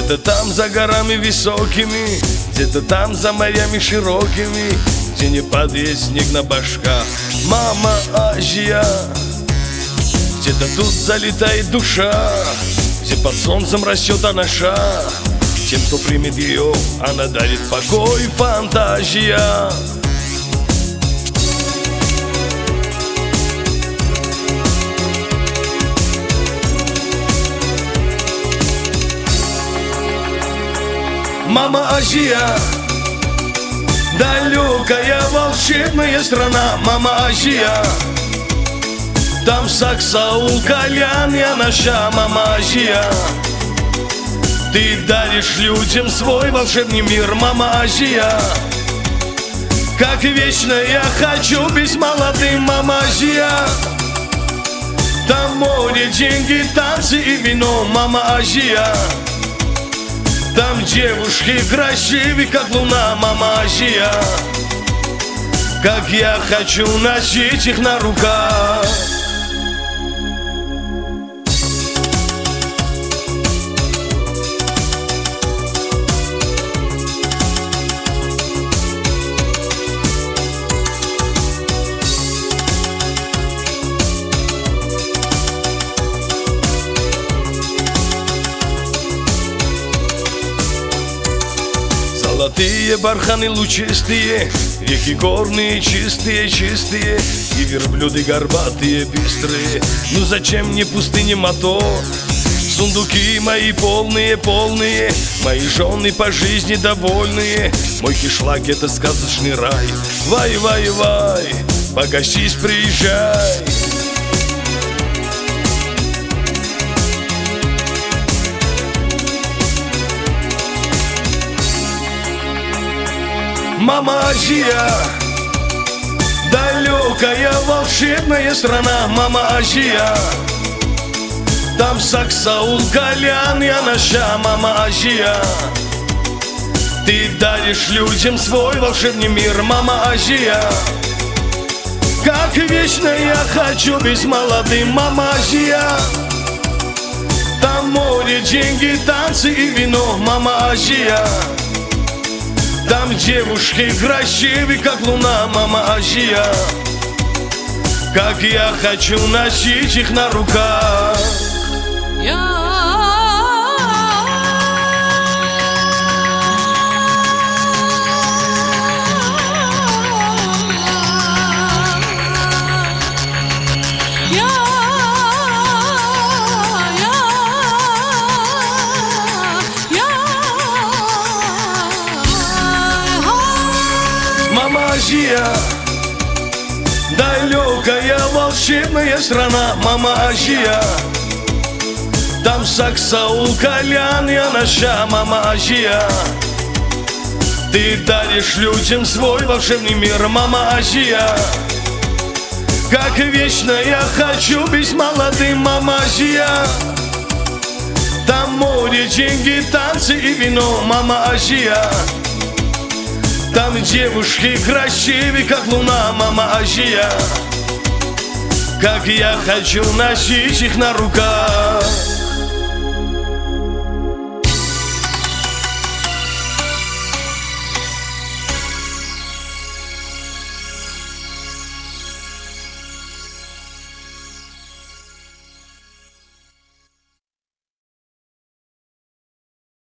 Где-то там за горами высокими, где-то там за морями широкими, где не падает снег на башках. Мама Азия, где-то тут залетает душа, где под солнцем растет анаша. Тем, кто примет ее, она дарит покой, фантазия. Мама Азия, далекая волшебная страна. Мама Азия, там саксаул, кальян и анаша. Мама Азия, ты даришь людям свой волшебный мир. Мама Азия, как вечно я хочу быть молодым. Мама Азия, там море, деньги, танцы и вино. Мама Азия, там девушки красивые, как луна. Мама Азия, как я хочу носить их на руках. Золотые барханы лучистые, реки горные чистые, чистые, и верблюды горбатые, быстрые. Ну зачем мне пустыне мотор? Сундуки мои полные, полные, мои жены по жизни довольные. Мой кишлак — это сказочный рай. Вай, вай, вай, погасись, приезжай. Мама Азия, далекая волшебная страна. Мама Азия, там саксаул, кальян и анаша. Мама Азия, ты даришь людям свой волшебный мир. Мама Азия, как вечно я хочу быть молодым. Мама Азия, там море, деньги, танцы и вино. Мама Азия, там девушки красивые, как луна. Мама Азия, как я хочу носить их на руках. Мама Азия, далекая волшебная страна. Мама Азия, там саксаул, кальян и анаша. Мама Азия, ты даришь людям свой волшебный мир. Мама Азия, как вечно я хочу быть молодым. Мама Азия, там море, деньги, танцы и вино. Мама Азия, там девушки красивые, как луна. Мама Азия, как я хочу носить их на руках.